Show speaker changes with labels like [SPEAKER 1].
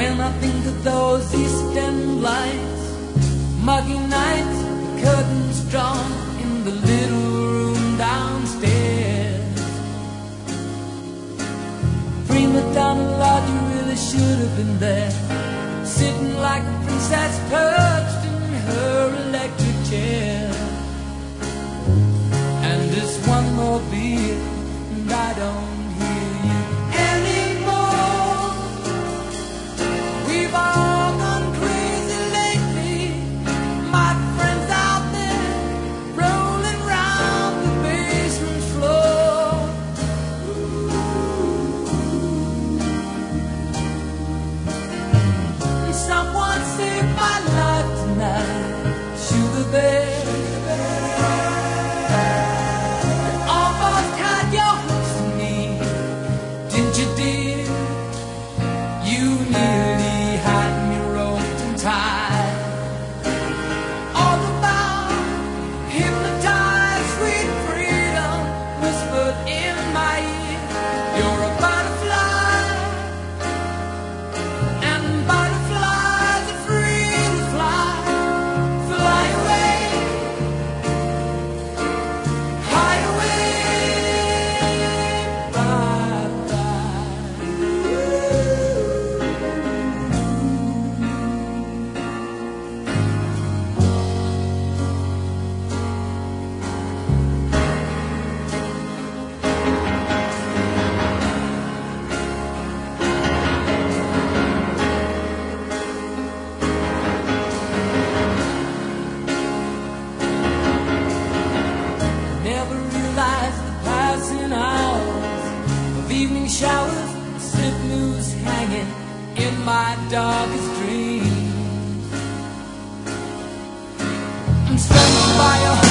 [SPEAKER 1] When I think of those East End lights, muggy nights, curtains drawn in the little room downstairs. Prima donna, Lord, you really should have been there, sitting like a princess perched in her electric chair. And this one more beer, and I don't hear you anymore. We've all gone crazy lately, my friends out there rolling round the basement floor. And someone saved my life tonight, Sugar Bear. Evening showers, slip news hanging in my darkest dreams. I'm standing by your